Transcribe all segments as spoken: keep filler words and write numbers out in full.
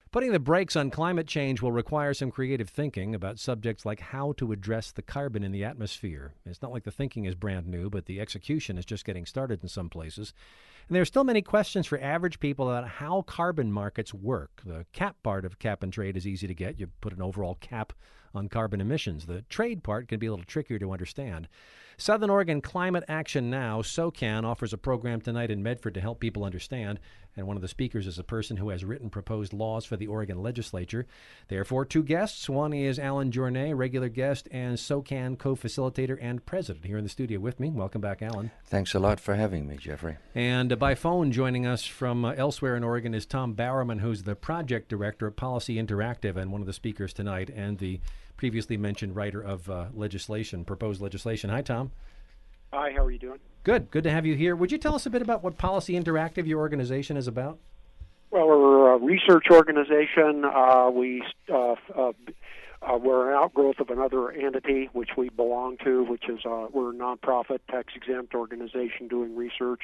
Putting the brakes on climate change will require some creative thinking about subjects like how to address the carbon in the atmosphere. It's not like the thinking is brand new, but the execution is just getting started in some places. And there are still many questions for average people about how carbon markets work. The cap part of cap and trade is easy to get. You put an overall cap on carbon emissions. The trade part can be a little trickier to understand. Southern Oregon Climate Action Now, SOCAN, offers a program tonight in Medford to help people understand. And one of the speakers is a person who has written proposed laws for the Oregon legislature. Therefore, two guests. One is Alan Journet, regular guest, and SOCAN co-facilitator and president here in the studio with me. Welcome back, Alan. Thanks a lot for having me, Jeffrey. And uh, by phone joining us from uh, elsewhere in Oregon is Tom Bowerman, who's the project director of Policy Interactive and one of the speakers tonight, and the previously mentioned writer of uh, legislation, proposed legislation. Hi, Tom. Hi, how are you doing? Good. Good to have you here. Would you tell us a bit about what Policy Interactive, your organization, is about? Well, we're a research organization. Uh, we, uh, uh, uh, we're an outgrowth of another entity which we belong to, which is uh, we're a nonprofit, tax-exempt organization doing research.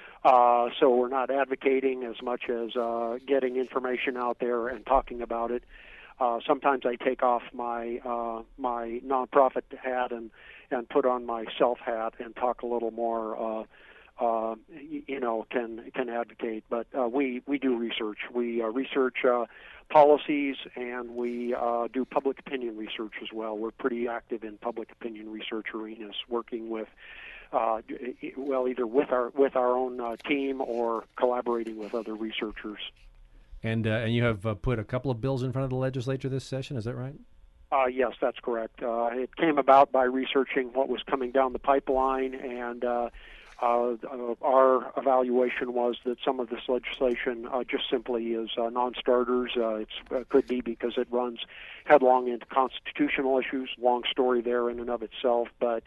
Uh, so we're not advocating as much as uh, getting information out there and talking about it. Uh, sometimes I take off my uh, my nonprofit hat and, and put on my self hat and talk a little more. Uh, uh, you know, can can advocate, but uh, we we do research. We uh, research uh, policies, and we uh, do public opinion research as well. We're pretty active in public opinion research arenas, working with. Uh, well, either with our with our own uh, team or collaborating with other researchers. And uh, and you have uh, put a couple of bills in front of the legislature this session, is that right? Uh, yes, that's correct. Uh, it came about by researching what was coming down the pipeline, and uh, uh, our evaluation was that some of this legislation uh, just simply is uh, non-starters. Uh, it uh, could be because it runs headlong into constitutional issues, long story there in and of itself, but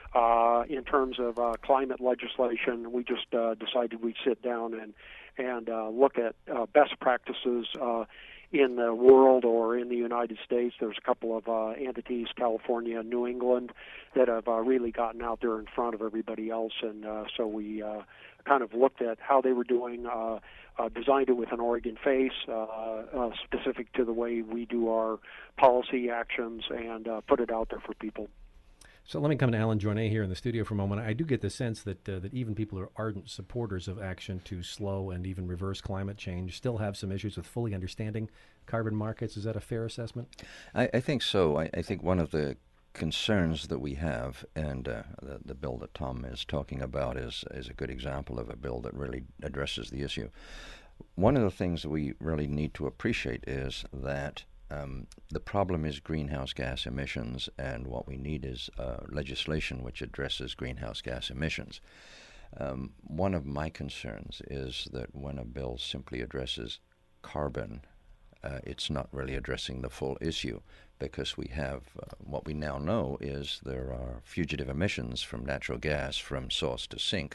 uh, in terms of uh, climate legislation, we just uh, decided we'd sit down and and uh, look at uh, best practices uh, in the world or in the United States. There's a couple of uh, entities, California and New England, that have uh, really gotten out there in front of everybody else, and uh, so we uh, kind of looked at how they were doing, uh, uh, designed it with an Oregon face, uh, uh, specific to the way we do our policy actions, and uh, put it out there for people. So let me come to Alan Journet here in the studio for a moment. I do get the sense that uh, that even people who are ardent supporters of action to slow and even reverse climate change still have some issues with fully understanding carbon markets. Is that a fair assessment? I, I think so. I, I think one of the concerns that we have, and uh, the, the bill that Tom is talking about is, is a good example of a bill that really addresses the issue. One of the things that we really need to appreciate is that Um, the problem is greenhouse gas emissions, and what we need is uh, legislation which addresses greenhouse gas emissions. Um, one of my concerns is that when a bill simply addresses carbon, uh, it's not really addressing the full issue, because we have uh, what we now know is there are fugitive emissions from natural gas from source to sink,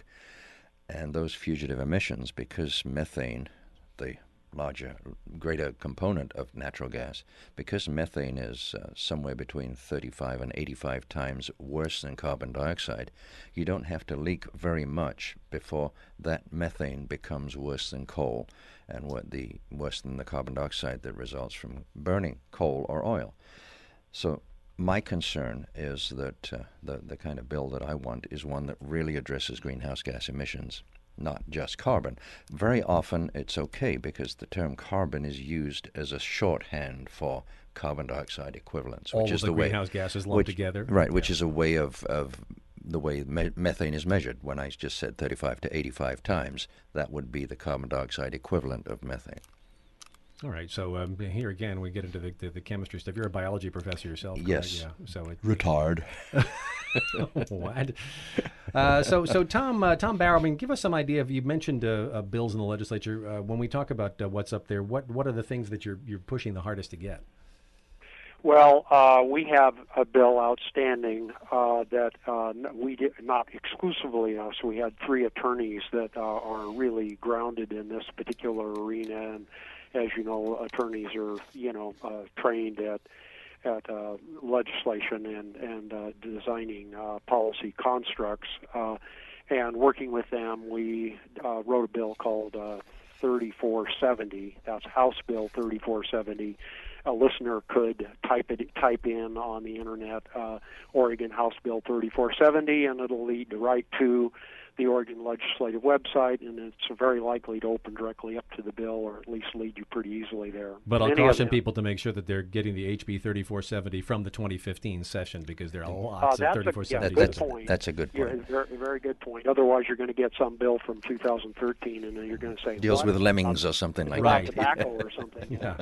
and those fugitive emissions, because methane, the larger, greater component of natural gas, because methane is uh, somewhere between thirty-five and eighty-five times worse than carbon dioxide, you don't have to leak very much before that methane becomes worse than coal, and what the worse than the carbon dioxide that results from burning coal or oil. So my concern is that uh, the, the kind of bill that I want is one that really addresses greenhouse gas emissions, not just carbon. Very often it's okay because the term carbon is used as a shorthand for carbon dioxide equivalents, All which of is the, the way greenhouse gases lumped which, together. right, which Yeah. is a way of, of the way me- methane is measured. When I just said thirty-five to eighty-five times, that would be the carbon dioxide equivalent of methane. All right, so um, here again we get into the, the, the chemistry stuff. You're a biology professor yourself, correct? Yes. Yeah. So it, Retard. What? Uh, so, so Tom, uh, Tom Barrow, I mean, give us some idea of. You mentioned uh, uh, bills in the legislature. Uh, when we talk about uh, what's up there, what what are the things that you're you're pushing the hardest to get? Well, uh, we have a bill outstanding uh, that uh, we did not exclusively us. We had three attorneys that uh, are really grounded in this particular arena, and as you know, attorneys are you know uh, trained at at uh, legislation and and uh, designing uh, policy constructs. Uh, and working with them, we uh, wrote a bill called uh, thirty-four seventy. That's House Bill thirty-four seventy. A listener could type it type in on the internet uh, Oregon House Bill thirty-four seventy, and it'll lead right to the Oregon legislative website, and it's very likely to open directly up to the bill, or at least lead you pretty easily there. But I'll Any caution event, people to make sure that they're getting the H B thirty-four seventy from the twenty fifteen session, because there are uh, lots of that's thirty-four a yeah, seventy. good that's, point. that's a good Yeah, point. very, very good point. Otherwise, you're going to get some bill from two thousand thirteen, and then you're going to say Deals what? with lemmings or something like About that. tobacco or something. Yeah.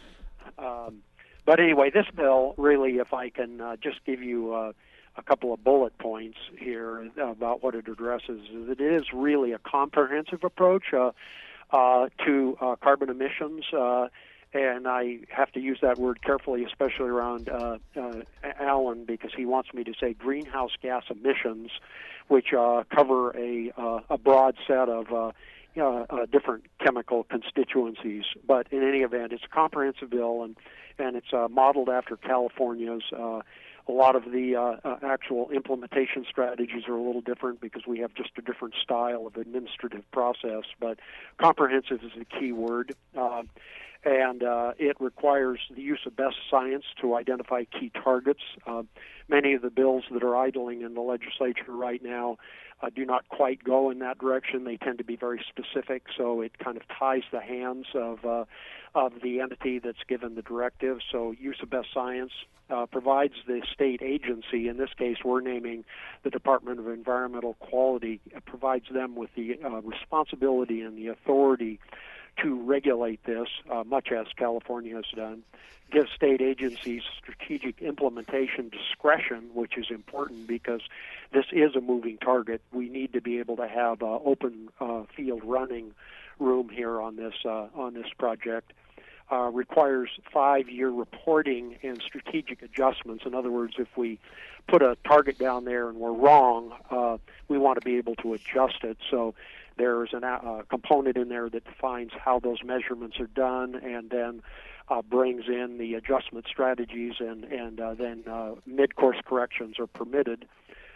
Um, but anyway, this bill really, if I can uh, just give you uh, a couple of bullet points here about what it addresses, is it is really a comprehensive approach uh, uh, to uh, carbon emissions. Uh, and I have to use that word carefully, especially around uh, uh, Alan, because he wants me to say greenhouse gas emissions, which uh, cover a, uh, a broad set of uh, Uh, uh, different chemical constituencies. But in any event, it's a comprehensive bill, and, and it's uh, modeled after California's. Uh, a lot of the uh, uh, actual implementation strategies are a little different because we have just a different style of administrative process, but comprehensive is the key word. Uh, and uh, it requires the use of best science to identify key targets. Uh, many of the bills that are idling in the legislature right now uh, do not quite go in that direction. They tend to be very specific, so it kind of ties the hands of uh, of the entity that's given the directive. So use of best science uh, provides the state agency, in this case we're naming the Department of Environmental Quality, uh, provides them with the uh, responsibility and the authority to regulate this, uh, much as California has done, give state agencies strategic implementation discretion, which is important because this is a moving target. We need to be able to have uh, open uh, field running room here on this uh, on this project. Uh, requires five-year reporting and strategic adjustments. In other words, if we put a target down there and we're wrong, uh, we want to be able to adjust it. So there's a uh, component in there that defines how those measurements are done, and then uh, brings in the adjustment strategies, and, and uh, then uh, mid-course corrections are permitted.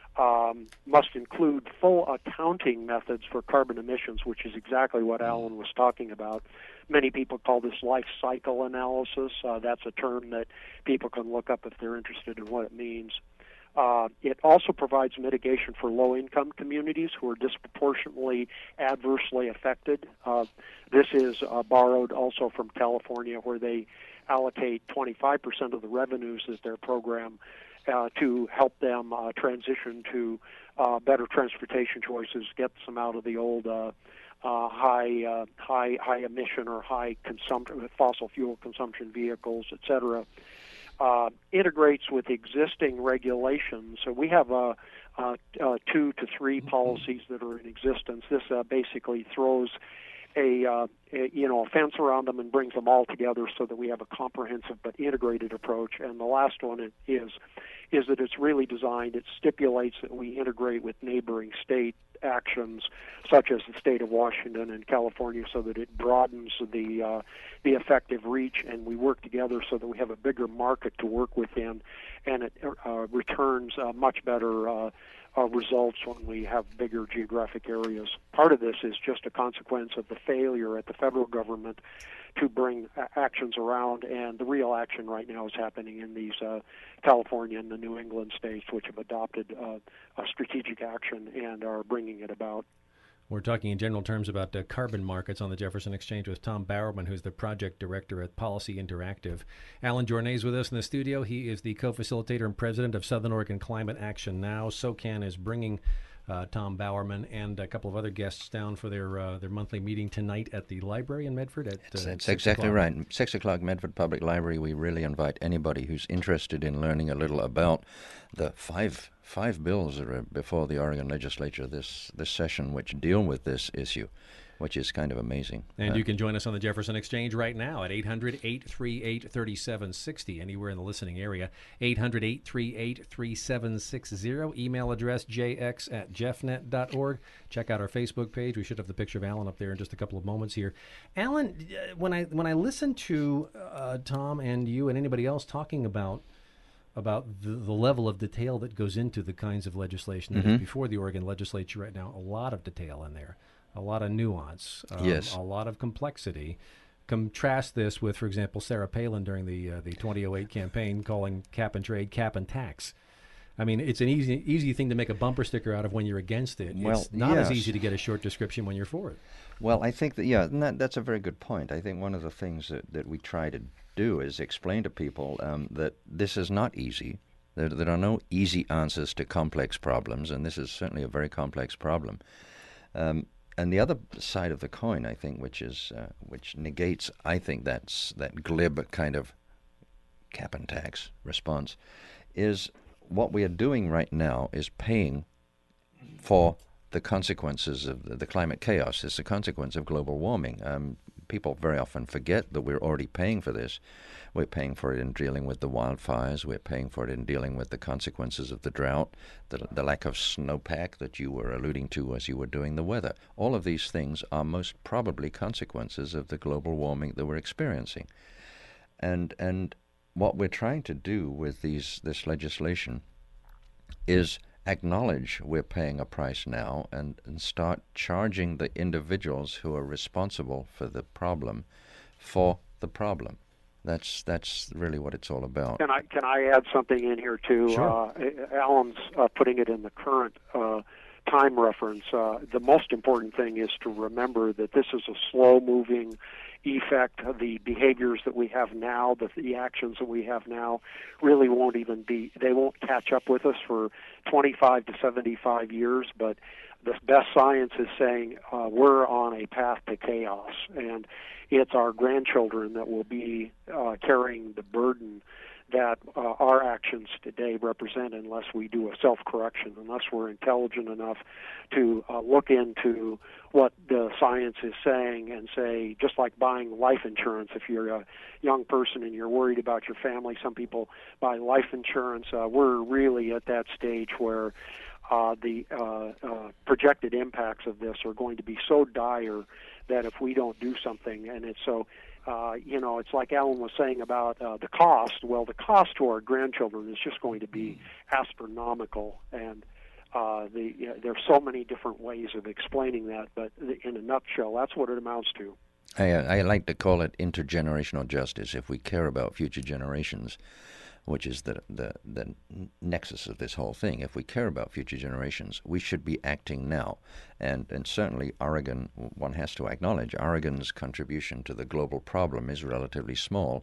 Um, must include full accounting methods for carbon emissions, which is exactly what Alan was talking about. Many people call this life cycle analysis. Uh, that's a term that people can look up if they're interested in what it means. Uh, it also provides mitigation for low-income communities who are disproportionately adversely affected. Uh, this is uh, borrowed also from California, where they allocate twenty-five percent of the revenues of their program Uh, to help them uh, transition to uh, better transportation choices, get them out of the old uh, uh, high uh, high high emission or high consumption fossil fuel consumption vehicles, et cetera. Uh, integrates with existing regulations. So we have uh, uh, uh, two to three policies that are in existence. This uh, basically throws A, uh, a you know a fence around them and brings them all together so that we have a comprehensive but integrated approach. And the last one is is that it's really designed. It stipulates that we integrate with neighboring state actions, such as the state of Washington and California, so that it broadens the uh, the effective reach, and we work together so that we have a bigger market to work within, and it uh, returns uh, much better Uh, Uh, results when we have bigger geographic areas. Part of this is just a consequence of the failure at the federal government to bring uh, actions around, and the real action right now is happening in these uh, California and the New England states, which have adopted uh, a strategic action and are bringing it about. We're talking in general terms about uh, carbon markets on the Jefferson Exchange with Tom Bowerman, who's the project director at Policy Interactive. Alan Journet is with us in the studio. He is the co-facilitator and president of Southern Oregon Climate Action Now. SOCAN is bringing uh, Tom Bowerman and a couple of other guests down for their uh, their monthly meeting tonight at the library in Medford. At, uh, That's exactly o'clock. right. Six o'clock, Medford Public Library. We really invite anybody who's interested in learning a little about the five five bills that are before the Oregon legislature this this session, which deal with this issue, which is kind of amazing. And uh, you can join us on the Jefferson Exchange right now at eight hundred, eight three eight, three seven six zero, anywhere in the listening area, eight hundred, eight three eight, three seven six zero, email address j x at jeffnet dot org. Check out our Facebook page. We should have the picture of Alan up there in just a couple of moments here. Alan, uh, when I when I listen to uh, Tom and you and anybody else talking about about the, the level of detail that goes into the kinds of legislation that mm-hmm. is before the Oregon legislature right now, a lot of detail in there. a lot of nuance, um, Yes. a lot of complexity. Contrast this with, for example, Sarah Palin during the uh, the twenty oh eight campaign calling cap and trade cap and tax. I mean, it's an easy easy thing to make a bumper sticker out of when you're against it. Well, it's not as yes. easy to get a short description when you're for it. Well, I think that, yeah, and that, that's a very good point. I think one of the things that, that we try to do is explain to people um, that this is not easy. There, there are no easy answers to complex problems, and this is certainly a very complex problem. Um, and the other side of the coin, I think, which is uh, which negates, I think, that's that glib kind of cap and tax response, is what we are doing right now is paying for the consequences of the, the climate chaos. It's a consequence of global warming. Um, people very often forget that we're already paying for this. We're paying for it in dealing with the wildfires. We're paying for it in dealing with the consequences of the drought, the, the lack of snowpack that you were alluding to as you were doing the weather. All of these things are most probably consequences of the global warming that we're experiencing. And and what we're trying to do with these this legislation is acknowledge we're paying a price now and, and start charging the individuals who are responsible for the problem for the problem. That's that's really what it's all about. Can I can I add something in here too? Sure. Uh, Alan's uh, putting it in the current uh, time reference. Uh, the most important thing is to remember that this is a slow-moving effect. The behaviors that we have now, the, the actions that we have now, really won't even be. They won't catch up with us for twenty-five to seventy-five years. But the best science is saying uh, we're on a path to chaos, and it's our grandchildren that will be uh, carrying the burden that uh, our actions today represent unless we do a self-correction, unless we're intelligent enough to uh, look into what the science is saying and say, just like buying life insurance, if you're a young person and you're worried about your family, some people buy life insurance. Uh, we're really at that stage where uh, the uh, uh, projected impacts of this are going to be so dire that if we don't do something, and it's so Uh, you know, it's like Alan was saying about uh, the cost. Well, the cost to our grandchildren is just going to be astronomical, and uh, the, you know, there's so many different ways of explaining that, but in a nutshell, that's what it amounts to. I, uh, I like to call it intergenerational justice. If we care about future generations, which is the, the the nexus of this whole thing, if we care about future generations, we should be acting now. And and certainly Oregon, one has to acknowledge, Oregon's contribution to the global problem is relatively small,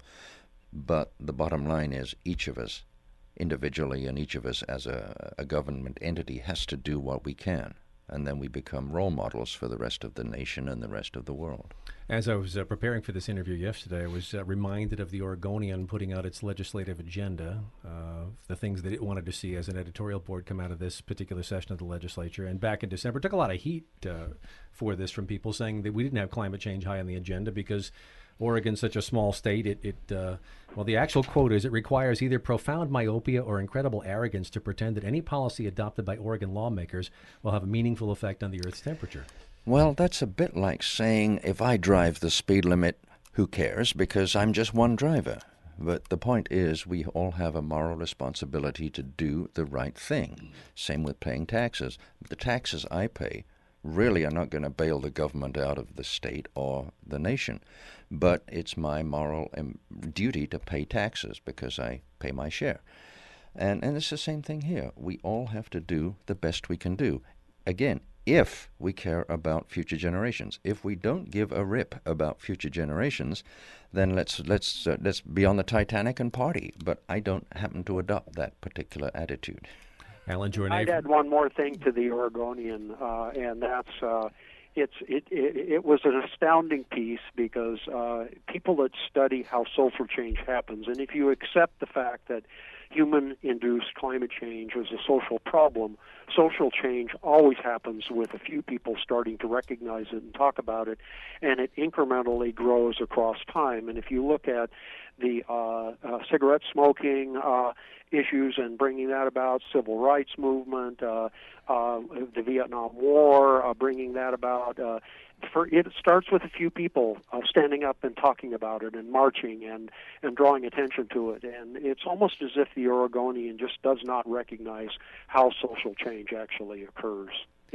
but the bottom line is each of us individually and each of us as a, a government entity has to do what we can. And then we become role models for the rest of the nation and the rest of the world. As I was uh, preparing for this interview yesterday, I was uh, reminded of the Oregonian putting out its legislative agenda, uh, the things that it wanted to see as an editorial board come out of this particular session of the legislature. And back in December, it took a lot of heat uh, for this from people saying that we didn't have climate change high on the agenda because Oregon's such a small state. It, it uh, well, the actual quote is, it requires either profound myopia or incredible arrogance to pretend that any policy adopted by Oregon lawmakers will have a meaningful effect on the Earth's temperature. Well, that's a bit like saying, if I drive the speed limit, who cares, because I'm just one driver. But the point is, we all have a moral responsibility to do the right thing. Same with paying taxes. The taxes I pay really are not going to bail the government out of the state or the nation. But it's my moral um, duty to pay taxes because I pay my share. And, and it's the same thing here. We all have to do the best we can do. Again, if we care about future generations. If we don't give a rip about future generations, then let's let's uh, let's be on the Titanic and party. But I don't happen to adopt that particular attitude. Alan Journet. I'd add one more thing to the Oregonian, uh, and that's uh, it's it, it it was an astounding piece because uh, people that study how social change happens, and if you accept the fact that human-induced climate change is a social problem, social change always happens with a few people starting to recognize it and talk about it, and it incrementally grows across time. And if you look at the uh, uh, cigarette smoking uh, issues and bringing that about, civil rights movement, uh, uh, the Vietnam War, uh, bringing that about, uh, for it starts with a few people uh, standing up and talking about it and marching and, and drawing attention to it. And it's almost as if the Oregonian just does not recognize how social change actually occurs.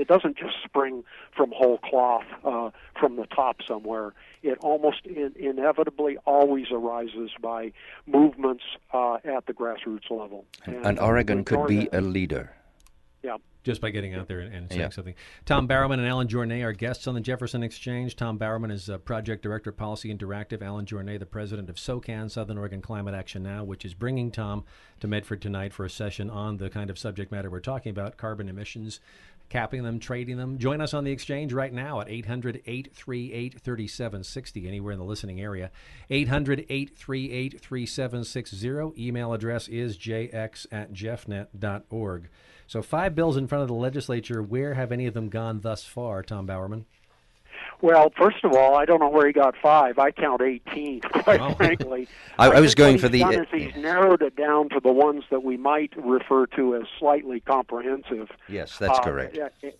It doesn't just spring from whole cloth uh, from the top somewhere. It almost in, inevitably always arises by movements uh, at the grassroots level. And, and Oregon could be that, a leader. Yeah. Just by getting out there and, and saying yeah. something. Tom Barrowman and Alan Journet are guests on the Jefferson Exchange. Tom Barrowman is uh, Project Director, Policy Interactive. Alan Journet, the president of SOCAN, Southern Oregon Climate Action Now, which is bringing Tom to Medford tonight for a session on the kind of subject matter we're talking about, carbon emissions, capping them, trading them. Join us on the Exchange right now at eight hundred, eight three eight, three seven six zero, anywhere in the listening area. eight hundred, eight three eight, three seven six zero. Email address is j x at jeffnet dot org. So five bills in front of the legislature. Where have any of them gone thus far, Tom Bowerman? Well, first of all, I don't know where he got five. I count eighteen, quite oh. frankly. I, I was going for the... Done is he's narrowed it down to the ones that we might refer to as slightly comprehensive. Yes, that's uh, correct.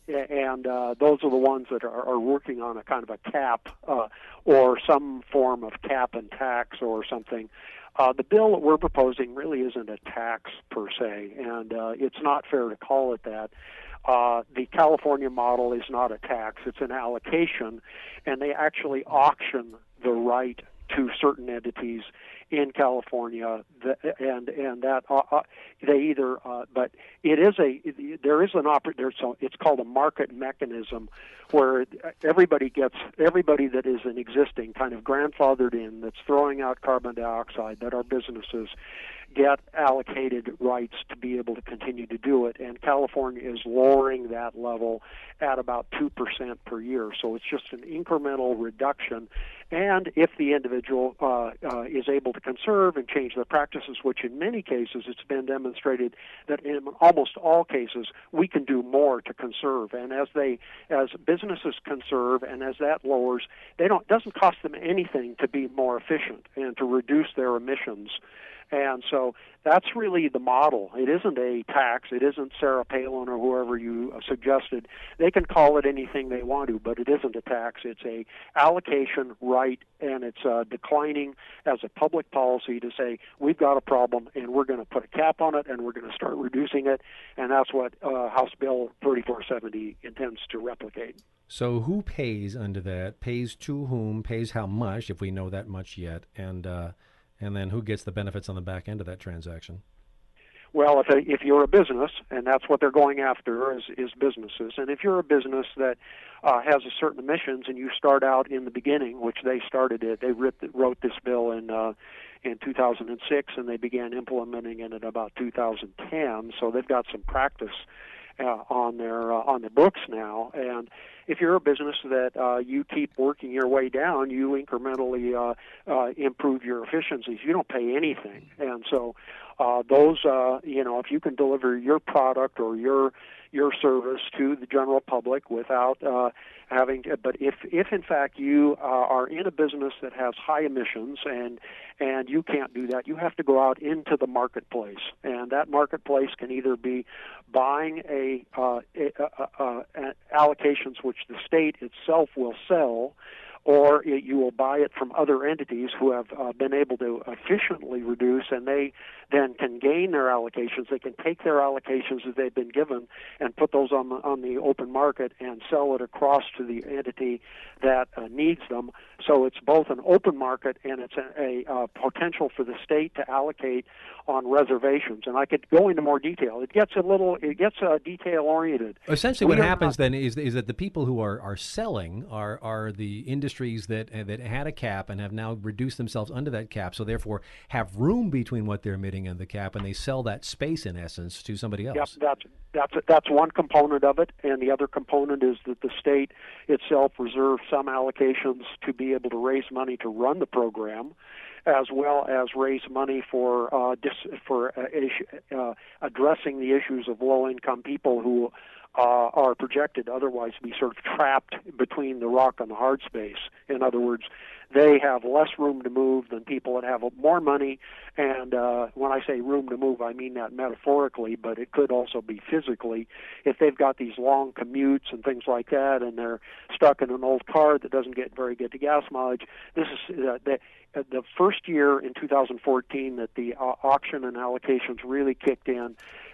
And uh, those are the ones that are, are working on a kind of a cap uh, or some form of cap and tax or something. Uh, the bill that we're proposing really isn't a tax per se, and uh, it's not fair to call it that. Uh, the California model is not a tax, it's an allocation, and they actually auction the right to certain entities in California, and and that uh, uh, they either, uh, but it is a there is an oper- there's a, it's called a market mechanism, where everybody gets everybody that is an existing kind of grandfathered in that's throwing out carbon dioxide, that are businesses, get allocated rights to be able to continue to do it, and California is lowering that level at about two percent per year. So it's just an incremental reduction, and if the individual uh, uh, is able to conserve and change their practices, which in many cases it's been demonstrated that in almost all cases we can do more to conserve, and as they as businesses conserve and as that lowers, they don't it doesn't cost them anything to be more efficient and to reduce their emissions. And so that's really the model. It isn't a tax. It isn't Sarah Palin or whoever you suggested. They can call it anything they want to, but it isn't a tax. It's a allocation right, and it's uh, declining as a public policy to say we've got a problem and we're going to put a cap on it and we're going to start reducing it, and that's what uh, House Bill thirty-four seventy intends to replicate. So who pays under that? Pays to whom? Pays how much, if we know that much yet? And uh, And then who gets the benefits on the back end of that transaction? Well, if if you're a business, and that's what they're going after is, is businesses, and if you're a business that uh, has a certain emissions and you start out in the beginning, which they started it, they writ, wrote this bill in uh, in two thousand six, and they began implementing it in about two thousand ten, so they've got some practice uh, on their uh, on the books now. And if you're a business that uh, you keep working your way down, you incrementally uh, uh, improve your efficiencies. You don't pay anything, and so uh, those, uh, you know, if you can deliver your product or your your service to the general public without uh, having to, but if, if in fact you uh, are in a business that has high emissions and and you can't do that, you have to go out into the marketplace, and that marketplace can either be buying a, uh, a, a, a, a allocations which the state itself will sell, or it, you will buy it from other entities who have uh, been able to efficiently reduce, and they then can gain their allocations. They can take their allocations that they've been given and put those on the, on the open market and sell it across to the entity that uh, needs them. So it's both an open market and it's a, a uh, potential for the state to allocate on reservations. And I could go into more detail. It gets a little, it gets uh, detail oriented. Essentially, we what happens not, then is is that the people who are, are selling are are the industries that uh, that had a cap and have now reduced themselves under that cap, so therefore have room between what they're emitting and the cap, and they sell that space in essence to somebody else. Yep, that's that's that's one component of it, and the other component is that the state itself reserves some allocations to be able to raise money to run the program, as well as raise money for uh, dis, for uh, issue, uh, addressing the issues of low-income people who uh, are projected otherwise to be sort of trapped between the rock and the hard space. In other words, they have less room to move than people that have more money. And uh, when I say room to move, I mean that metaphorically, but it could also be physically. If they've got these long commutes and things like that, and they're stuck in an old car that doesn't get very good to gas mileage, this is uh, the, uh, the first year in two thousand fourteen that the uh, auction and allocations really kicked in.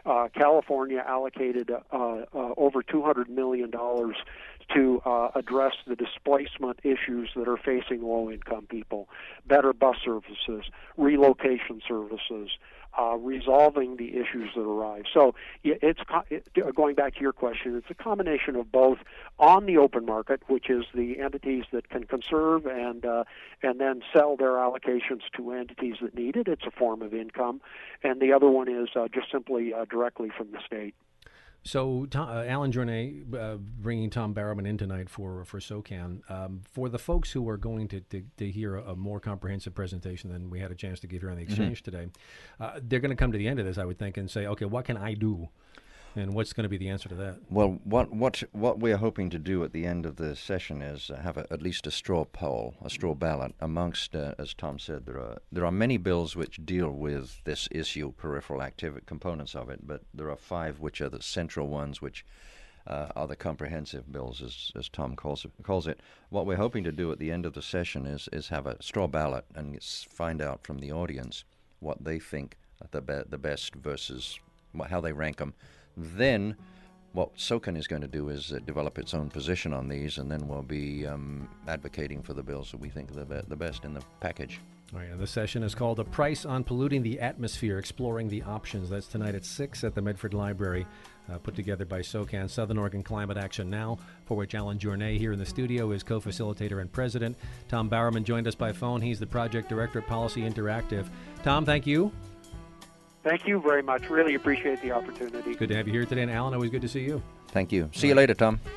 uh, California allocated uh, uh, over two hundred million dollars to uh, address the displacement issues that are facing low-income people, better bus services, relocation services, uh, resolving the issues that arise. So it's it, going back to your question, it's a combination of both on the open market, which is the entities that can conserve and uh, and then sell their allocations to entities that need it. It's a form of income, and the other one is uh, just simply uh, directly from the state. So, Tom, uh, Alan Journet, uh, bringing Tom Barrowman in tonight for for SOCAN. Um, for the folks who are going to, to, to hear a, a more comprehensive presentation than we had a chance to give here on the Exchange mm-hmm. today, uh, they're going to come to the end of this, I would think, and say, okay, what can I do? And what's going to be the answer to that? Well, what what what we're hoping to do at the end of the session is uh, have a, at least a straw poll, a straw ballot amongst, uh, as Tom said, there are there are many bills which deal with this issue, peripheral activity components of it, but there are five which are the central ones, which uh, are the comprehensive bills, as as Tom calls it, calls it. What we're hoping to do at the end of the session is is have a straw ballot and find out from the audience what they think are the be- the best versus how they rank them. Then what SOCAN is going to do is uh, develop its own position on these, and then we'll be um, advocating for the bills that we think are the, be- the best in the package. All right, and the session is called A Price on Polluting the Atmosphere, Exploring the Options. That's tonight at six at the Medford Library, uh, put together by SOCAN, Southern Oregon Climate Action Now, for which Alan Journet here in the studio is co-facilitator and president. Tom Barrowman joined us by phone. He's the project director at Policy Interactive. Tom, thank you. Thank you very much. Really appreciate the opportunity. Good to have you here today. And Alan, always good to see you. Thank you. See you later, Tom.